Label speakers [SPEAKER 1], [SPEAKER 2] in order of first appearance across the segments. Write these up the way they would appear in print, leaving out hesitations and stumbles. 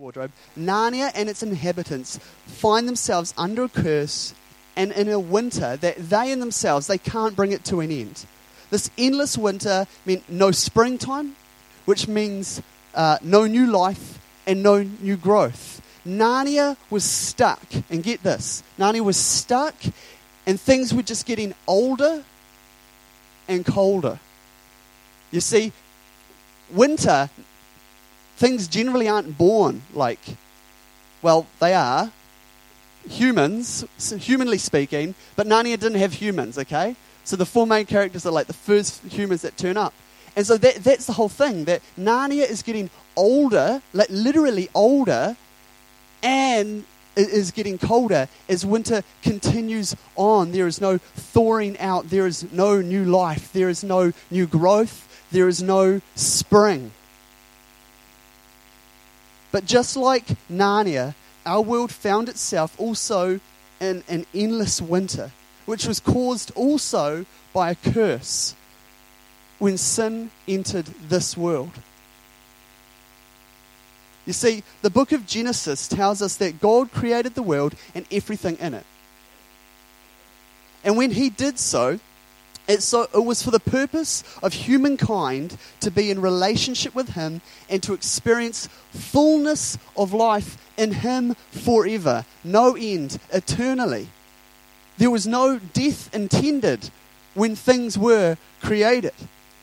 [SPEAKER 1] wardrobe, Narnia and its inhabitants find themselves under a curse and in a winter that they in themselves, they can't bring it to an end. This endless winter meant no springtime, which means no new life and no new growth. Narnia was stuck, and get this, Narnia was stuck and things were just getting older and colder. You see, winter, things generally aren't born like, well, they are, humans, humanly speaking, but Narnia didn't have humans, okay? So the four main characters are like the first humans that turn up. And so that's the whole thing, that Narnia is getting older, like literally older, and it is getting colder as winter continues on. There is no thawing out, there is no new life, there is no new growth, there is no spring. But just like Narnia, our world found itself also in an endless winter, which was caused also by a curse when sin entered this world. You see, the book of Genesis tells us that God created the world and everything in it. And when he did so, it was for the purpose of humankind to be in relationship with him and to experience fullness of life in him forever, no end, eternally. There was no death intended when things were created.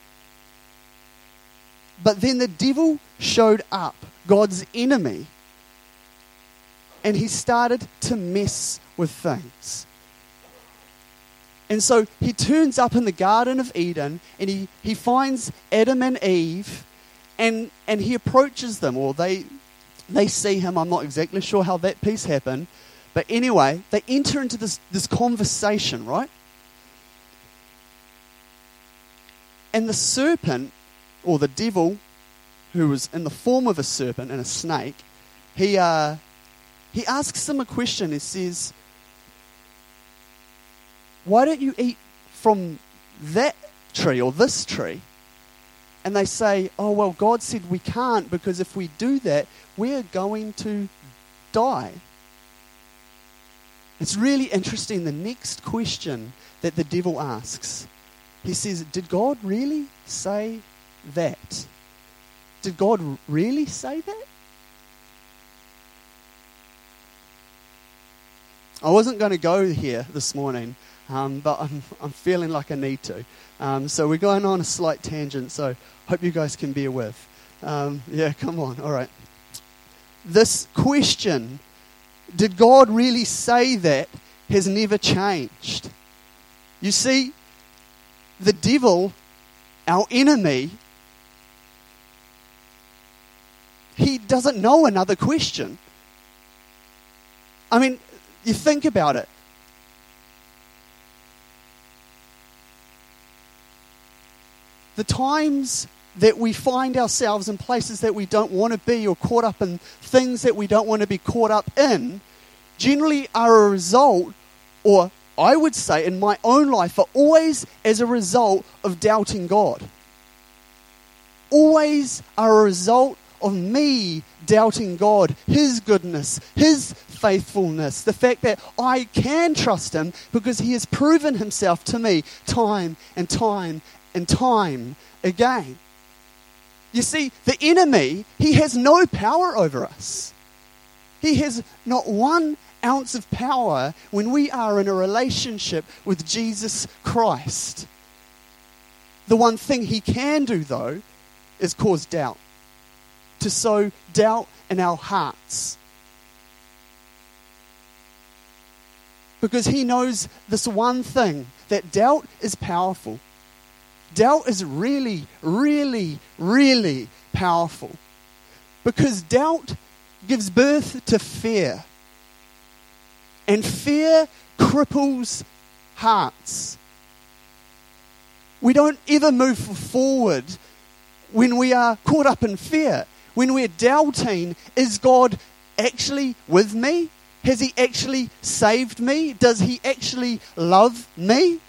[SPEAKER 1] But then the devil showed up, God's enemy, and he started to mess with things. And so he turns up in the Garden of Eden and he finds Adam and Eve and he approaches them, or they see him. I'm not exactly sure how that piece happened. But anyway, they enter into this conversation, right? And the serpent, or the devil, who was in the form of a serpent and a snake, he asks them a question. He says, why don't you eat from that tree or this tree? And they say, oh, well, God said we can't, because if we do that, we're going to die. It's really interesting, the next question that the devil asks. He says, did God really say that? Did God really say that? I wasn't going to go here this morning, but I'm feeling like I need to. So we're going on a slight tangent, so hope you guys can bear with. Yeah, come on, all right. This question, did God really say that, has never changed. You see, the devil, our enemy, he doesn't know another question. I mean, you think about it. The times that we find ourselves in places that we don't want to be, or caught up in things that we don't want to be caught up in, generally are a result, or I would say in my own life, are always as a result of doubting God. Always are a result of me doubting God, his goodness, his faithfulness, the fact that I can trust him because he has proven himself to me time and time and time again. You see, the enemy, he has no power over us. He has not 1 ounce of power when we are in a relationship with Jesus Christ. The one thing he can do, though, is cause doubt. To sow doubt in our hearts. Because he knows this one thing, that doubt is powerful. Doubt is really, really, really powerful. Because doubt gives birth to fear. And fear cripples hearts. We don't ever move forward when we are caught up in fear. When we're doubting, is God actually with me? Has he actually saved me? Does he actually love me?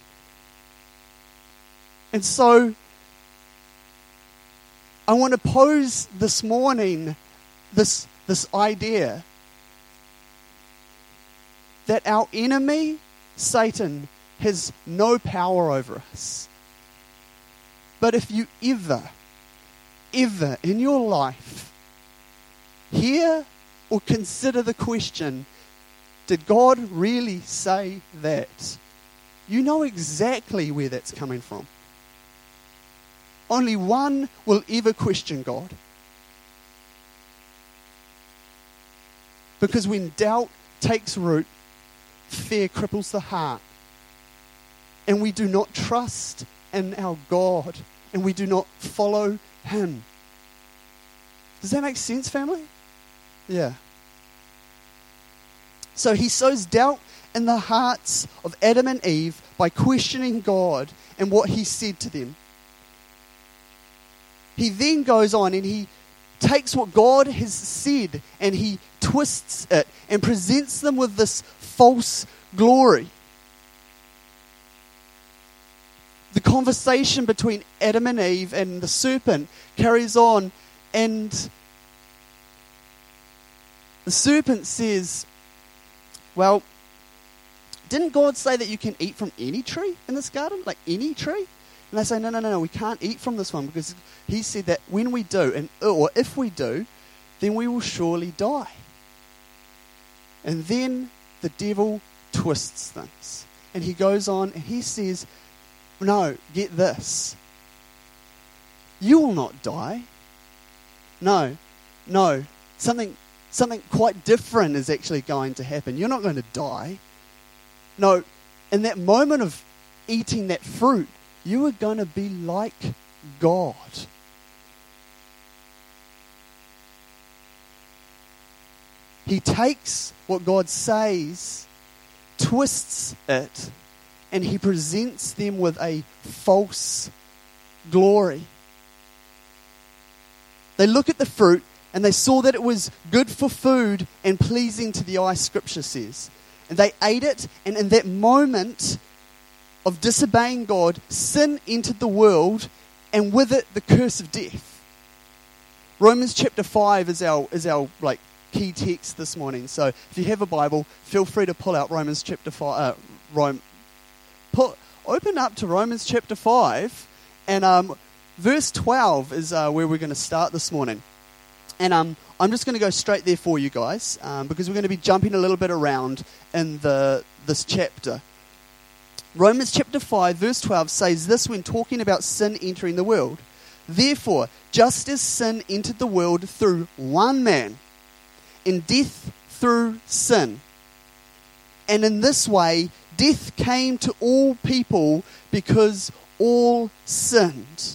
[SPEAKER 1] And so, I want to pose this morning this this idea that our enemy, Satan, has no power over us. But if you ever in your life hear or consider the question, did God really say that? You know exactly where that's coming from. Only one will ever question God. Because when doubt takes root, fear cripples the heart. And we do not trust in our God. And we do not follow Him. Does that make sense, family? Yeah. So he sows doubt in the hearts of Adam and Eve by questioning God and what He said to them. He then goes on and he takes what God has said and he twists it and presents them with this false glory. The conversation between Adam and Eve and the serpent carries on, and the serpent says, well, didn't God say that you can eat from any tree in this garden? Like any tree? And they say, no, we can't eat from this one because He said that when we do, or if we do, then we will surely die. And then the devil twists things. And he goes on and he says, no, get this. You will not die. No, something quite different is actually going to happen. You're not going to die. No, in that moment of eating that fruit, you are going to be like God. He takes what God says, twists it, and he presents them with a false glory. They look at the fruit and they saw that it was good for food and pleasing to the eye, Scripture says. And they ate it, and in that moment of disobeying God, sin entered the world, and with it the curse of death. Romans chapter 5 is our key text this morning. So if you have a Bible, feel free to pull out Romans chapter 5. Open up to Romans chapter 5, and verse 12 is where we're going to start this morning. And I'm just going to go straight there for you guys, because we're going to be jumping a little bit around in this chapter. Romans chapter 5 verse 12 says this when talking about sin entering the world. Therefore, just as sin entered the world through one man, and death through sin, and in this way death came to all people because all sinned.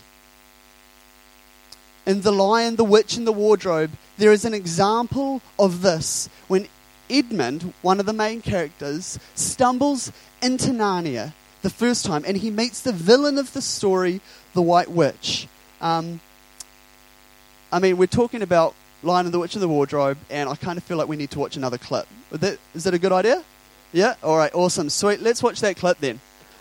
[SPEAKER 1] In The Lion, the Witch, and the Wardrobe, there is an example of this when Edmund, one of the main characters, stumbles into Narnia the first time, and he meets the villain of the story, the White Witch. We're talking about Lion and the Witch and the Wardrobe, and I kind of feel like we need to watch another clip. Is that a good idea? Yeah? All right, awesome. Sweet. Let's watch that clip then.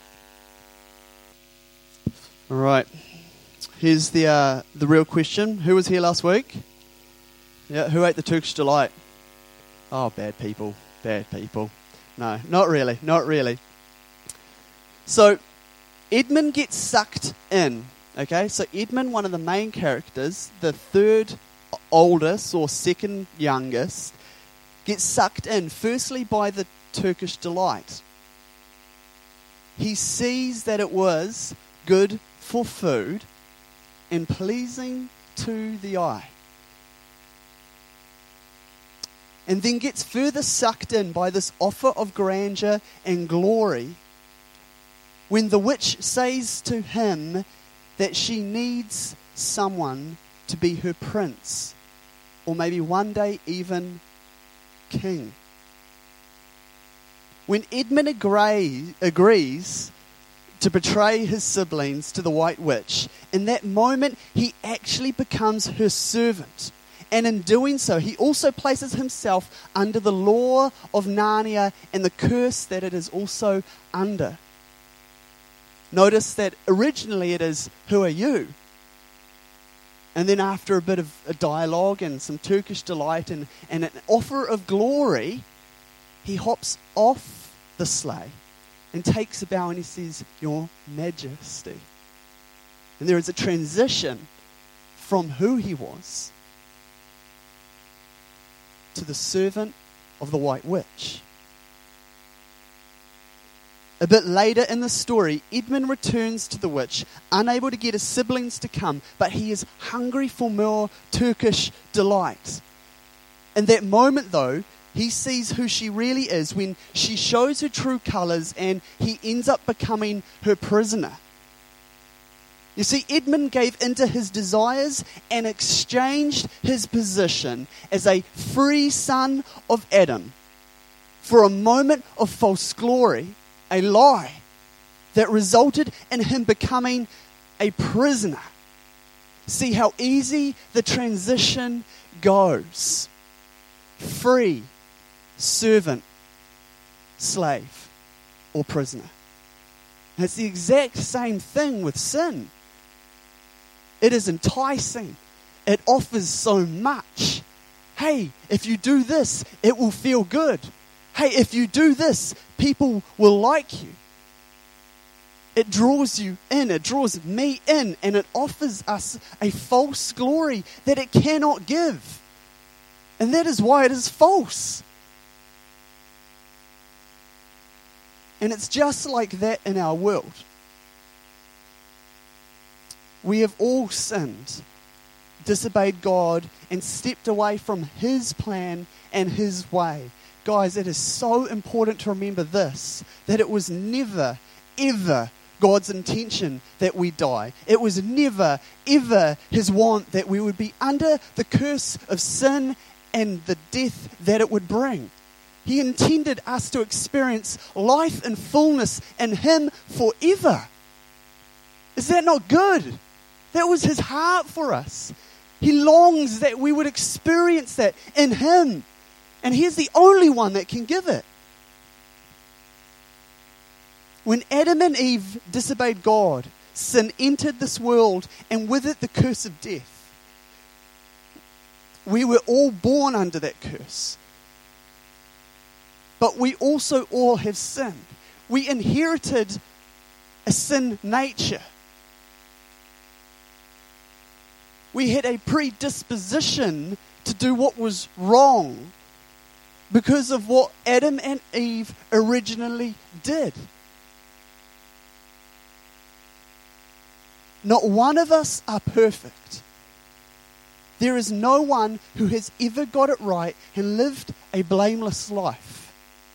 [SPEAKER 1] All right. Here's the real question. Who was here last week? Yeah, who ate the Turkish Delight? Oh, bad people. No, not really. So, Edmund gets sucked in, okay? So, Edmund, one of the main characters, the third oldest or second youngest, gets sucked in, firstly by the Turkish Delight. He sees that it was good for food and pleasing to the eye. And then gets further sucked in by this offer of grandeur and glory when the witch says to him that she needs someone to be her prince, or maybe one day even king. When Edmund agrees to betray his siblings to the White Witch, in that moment he actually becomes her servant. And in doing so, he also places himself under the law of Narnia and the curse that it is also under. Notice that originally it is, who are you? And then after a bit of a dialogue and some Turkish delight and an offer of glory, he hops off the sleigh and takes a bow and he says, "Your Majesty." And there is a transition from who he was to the servant of the White Witch. A bit later in the story, Edmund returns to the witch, unable to get his siblings to come, but he is hungry for more Turkish delight. In that moment, though, he sees who she really is when she shows her true colours and he ends up becoming her prisoner. You see, Edmund gave into his desires and exchanged his position as a free son of Adam for a moment of false glory, a lie that resulted in him becoming a prisoner. See how easy the transition goes. Free, servant, slave, or prisoner. And it's the exact same thing with sin. It is enticing. It offers so much. Hey, if you do this, it will feel good. Hey, if you do this, people will like you. It draws you in, it draws me in, and it offers us a false glory that it cannot give. And that is why it is false. And it's just like that in our world. We have all sinned, disobeyed God, and stepped away from His plan and His way. Guys, it is so important to remember this, that it was never, ever God's intention that we die. It was never, ever His want that we would be under the curse of sin and the death that it would bring. He intended us to experience life and fullness in Him forever. Is that not good? That was His heart for us. He longs that we would experience that in Him. And He's the only one that can give it. When Adam and Eve disobeyed God, sin entered this world, and with it the curse of death. We were all born under that curse. But we also all have sinned. We inherited a sin nature. We had a predisposition to do what was wrong because of what Adam and Eve originally did. Not one of us are perfect. There is no one who has ever got it right and lived a blameless life,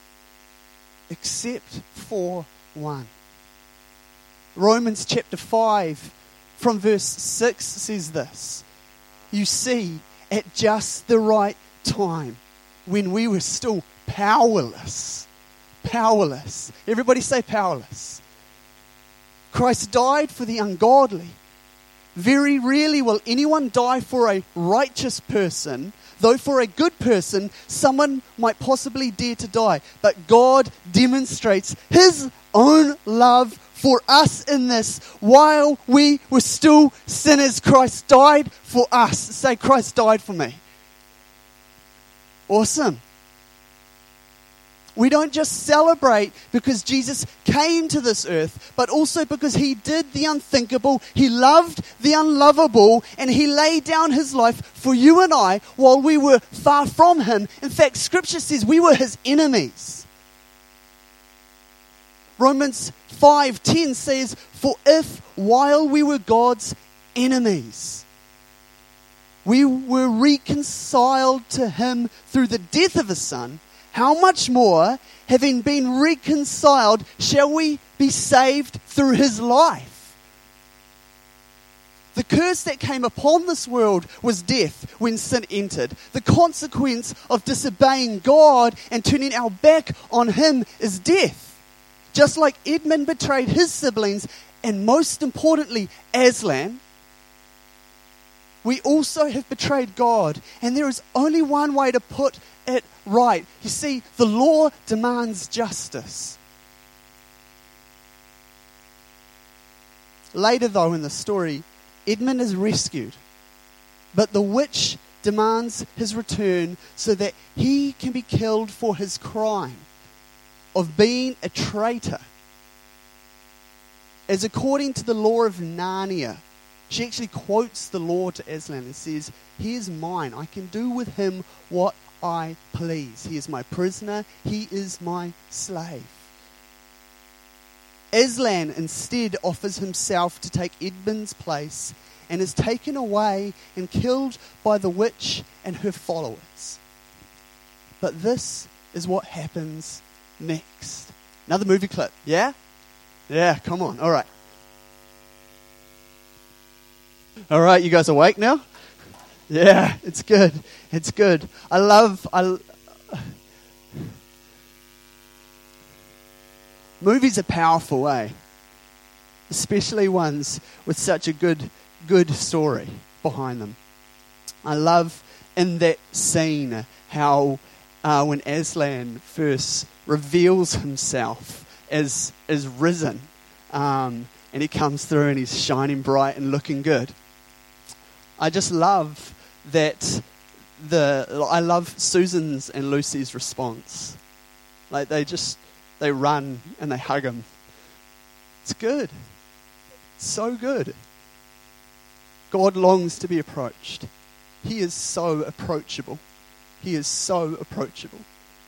[SPEAKER 1] except for one. Romans chapter 5 from verse 6 says this: "You see, at just the right time, when we were still powerless." Everybody say powerless. Christ died for the ungodly. Very rarely will anyone die for a righteous person, though for a good person, someone might possibly dare to die. But God demonstrates His own love for us in this: while we were still sinners, Christ died for us. Say, Christ died for me. Awesome. We don't just celebrate because Jesus came to this earth, but also because He did the unthinkable, He loved the unlovable, and He laid down His life for you and I while we were far from Him. In fact, Scripture says we were His enemies. Romans 5:10 says, "For if while we were God's enemies, we were reconciled to Him through the death of His Son, how much more, having been reconciled, shall we be saved through His life?" The curse that came upon this world was death when sin entered. The consequence of disobeying God and turning our back on Him is death. Just like Edmund betrayed his siblings, and most importantly, Aslan, we also have betrayed God. And there is only one way to put it right. You see, the law demands justice. Later, though, in the story, Edmund is rescued. But the witch demands his return so that he can be killed for his crime of being a traitor. As according to the law of Narnia, she actually quotes the law to Aslan and says, "He is mine. I can do with him what I please. He is my prisoner. He is my slave." Aslan instead offers himself to take Edmund's place and is taken away and killed by the witch and her followers. But this is what happens next. Another movie clip, yeah? Yeah, come on, all right. All right, you guys awake now? Yeah, it's good, it's good. Movies are powerful, eh? Especially ones with such a good story behind them. I love in that scene how when Aslan first reveals himself as risen, and he comes through and he's shining bright and looking good. I just love that. I love Susan's and Lucy's response. Like they run and they hug him. It's good. It's so good. God longs to be approached. He is so approachable. He is so approachable.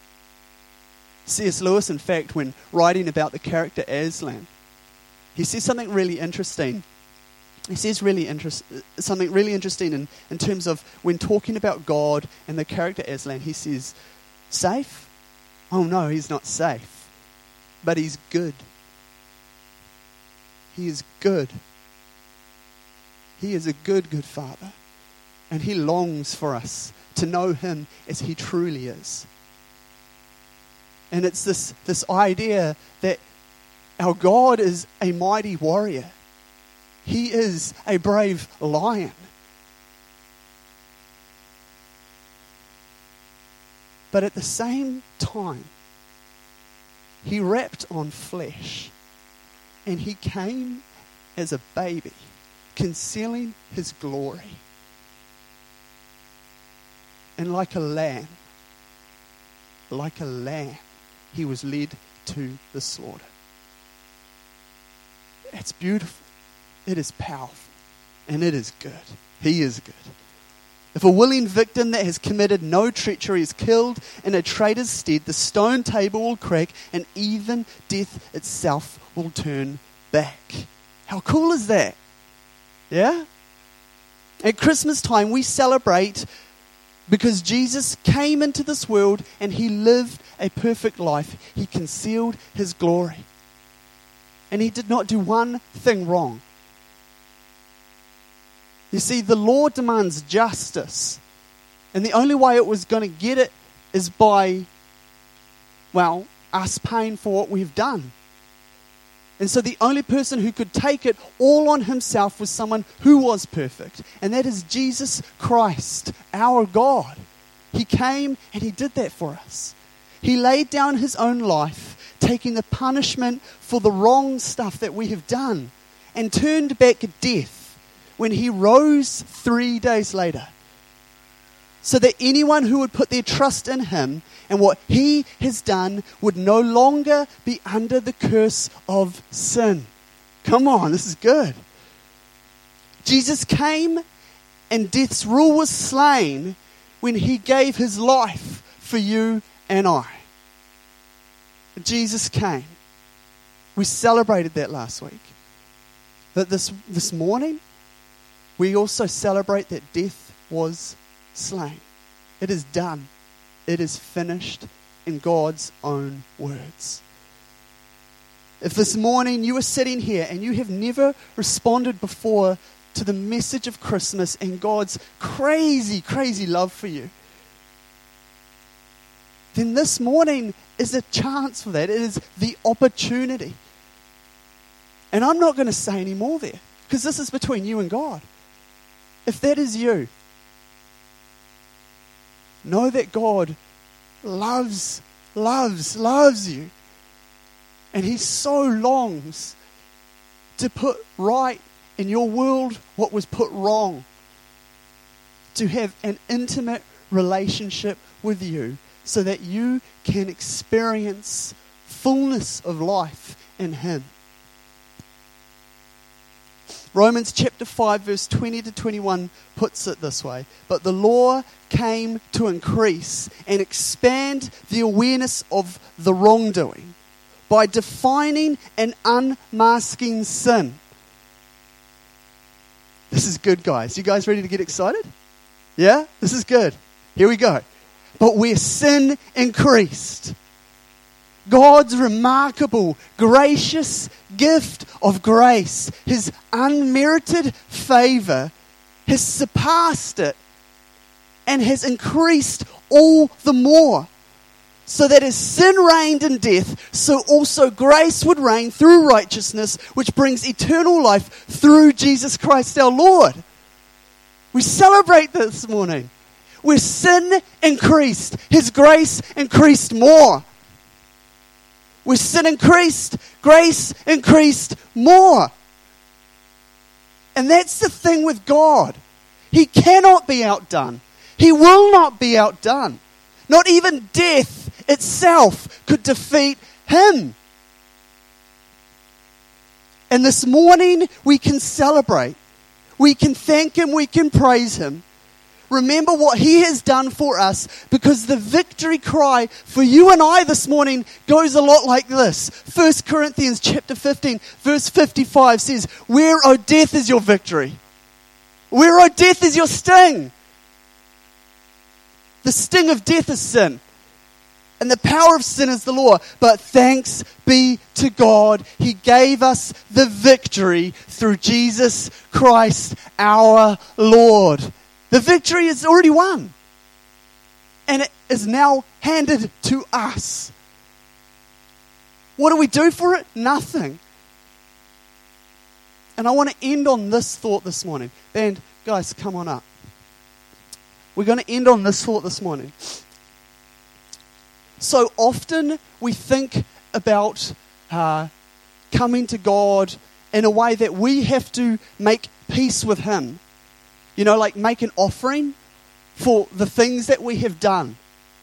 [SPEAKER 1] C.S. Lewis, in fact, when writing about the character Aslan, he says something really interesting. He says something really interesting in terms of when talking about God and the character Aslan. He says, safe? Oh no, he's not safe. But he's good. He is good. He is a good father. And he longs for us to know him as he truly is. And it's this idea that our God is a mighty warrior. He is a brave lion. But at the same time, he wrapped on flesh and he came as a baby, concealing his glory. And like a lamb, he was led to the slaughter. It's beautiful. It is powerful. And it is good. He is good. If a willing victim that has committed no treachery is killed in a traitor's stead, the stone table will crack and even death itself will turn back. How cool is that? Yeah? At Christmas time, we celebrate because Jesus came into this world and he lived a perfect life. He concealed his glory. And he did not do one thing wrong. You see, the law demands justice. And the only way it was going to get it is by, us paying for what we've done. And so the only person who could take it all on himself was someone who was perfect. And that is Jesus Christ, our God. He came and he did that for us. He laid down his own life, taking the punishment for the wrong stuff that we have done, and turned back death when he rose 3 days later, so that anyone who would put their trust in him and what he has done would no longer be under the curse of sin. Come on, this is good. Jesus came and death's rule was slain when he gave his life for you and I. Jesus came. We celebrated that last week. But this morning, we also celebrate that death was slain. It is done. It is finished in God's own words. If this morning you are sitting here and you have never responded before to the message of Christmas and God's crazy, crazy love for you, then this morning is a chance for that. It is the opportunity. And I'm not going to say any more there, because this is between you and God. If that is you, know that God loves you. And he so longs to put right in your world what was put wrong. to have an intimate relationship with you so that you can experience fullness of life in Him. Romans chapter 5 verse 20 to 21 puts it this way: but the law came to increase and expand the awareness of the wrongdoing by defining and unmasking sin. This is good, guys. You guys ready to get excited? Yeah? This is good. Here we go. But where sin increased, God's remarkable, gracious gift of grace, His unmerited favor, has surpassed it and has increased all the more. So that as sin reigned in death, so also grace would reign through righteousness, which brings eternal life through Jesus Christ our Lord. We celebrate this morning. Where sin increased, His grace increased more. Where sin increased, grace increased more. And that's the thing with God. He cannot be outdone. He will not be outdone. Not even death itself could defeat Him. And this morning we can celebrate. We can thank Him. We can praise Him. Remember what He has done for us, because the victory cry for you and I this morning goes a lot like this. 1 Corinthians chapter 15 verse 55 says, "Where, O death, is your victory? Where, O death, is your sting?" The sting of death is sin, and the power of sin is the law. But thanks be to God, He gave us the victory through Jesus Christ our Lord. The victory is already won, and it is now handed to us. What do we do for it? Nothing. And I want to end on this thought this morning. Band, guys, come on up. We're going to end on this thought this morning. So often we think about coming to God in a way that we have to make peace with Him. You know, like make an offering for the things that we have done.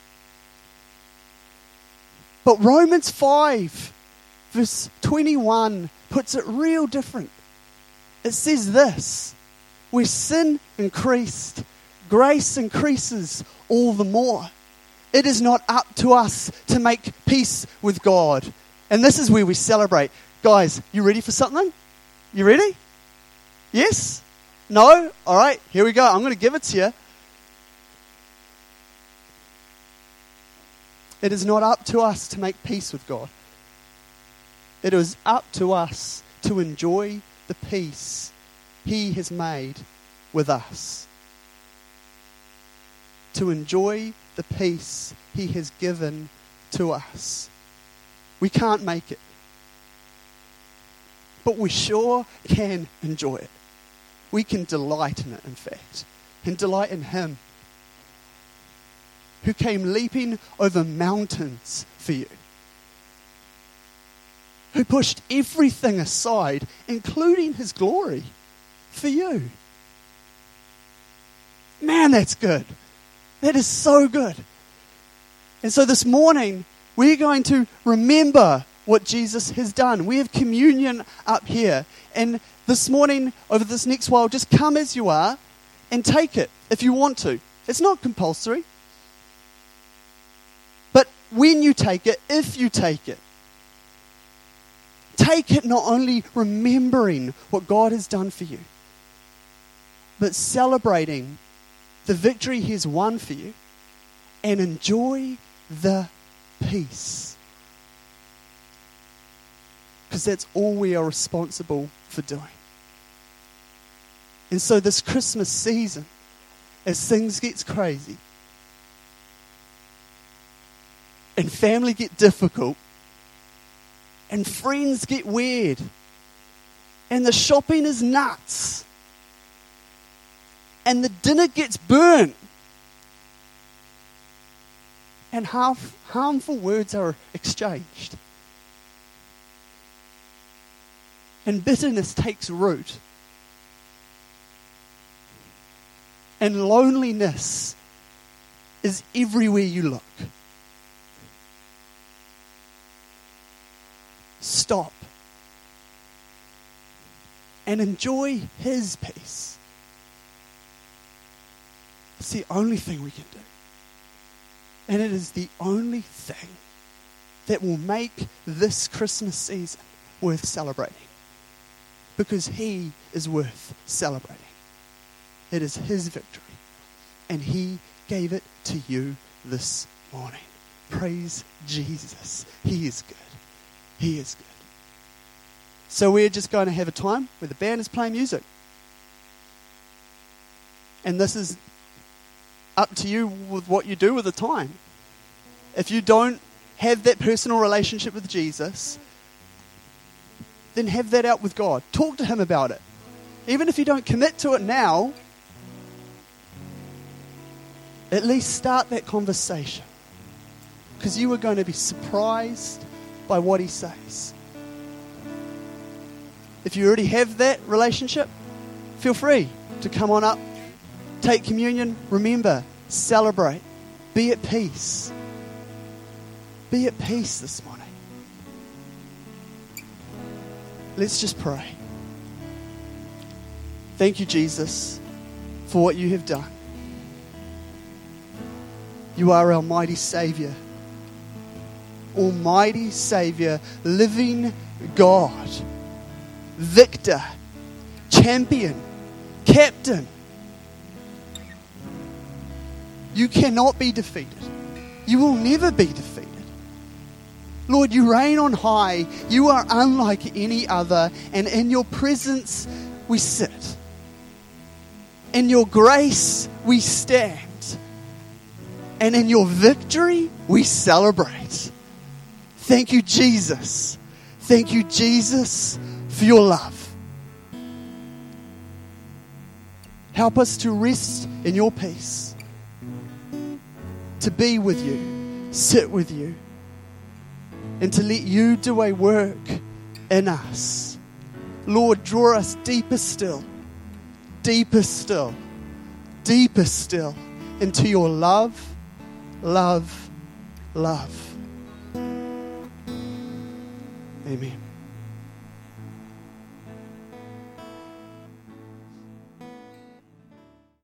[SPEAKER 1] But Romans 5 verse 21 puts it real different. It says this: where sin increased, grace increases all the more. It is not up to us to make peace with God. And this is where we celebrate. Guys, you ready for something? You ready? Yes? No? All right, here we go. I'm going to give it to you. It is not up to us to make peace with God. It is up to us to enjoy the peace He has made with us. To enjoy the peace He has given to us. We can't make it, but we sure can enjoy it. We can delight in it, in fact, and delight in Him who came leaping over mountains for you, who pushed everything aside, including His glory, for you. Man, that's good. That is so good. And so this morning, we're going to remember what Jesus has done. We have communion up here. And this morning, over this next while, just come as you are and take it if you want to. It's not compulsory. But when you take it, if you take it not only remembering what God has done for you, but celebrating the victory He has won for you, and enjoy the peace. Because that's all we are responsible for doing. And so this Christmas season, as things get crazy, and family get difficult, and friends get weird, and the shopping is nuts, and the dinner gets burnt, and harmful words are exchanged, and bitterness takes root, And loneliness is everywhere you look. Stop and enjoy His peace. It's the only thing we can do. And it is the only thing that will make this Christmas season worth celebrating. Because He is worth celebrating. It is His victory. And He gave it to you this morning. Praise Jesus. He is good. He is good. So we're just going to have a time where the band is playing music. And this is up to you with what you do with the time. If you don't have that personal relationship with Jesus, then have that out with God. Talk to Him about it. Even if you don't commit to it now, at least start that conversation. Because you are going to be surprised by what He says. If you already have that relationship, feel free to come on up, take communion, remember, celebrate, be at peace. Be at peace this morning. Let's just pray. Thank you, Jesus, for what you have done. You are our mighty Savior. Almighty Savior, living God, victor, champion, captain. You cannot be defeated. You will never be defeated. Lord, you reign on high. You are unlike any other, and in your presence we sit. In your grace we stand. And in your victory we celebrate. Thank you, Jesus. Thank you, Jesus, for your love. Help us to rest in your peace, to be with you, sit with you, and to let you do a work in us. Lord, draw us deeper still, deeper still, deeper still into your love, love, love. Amen.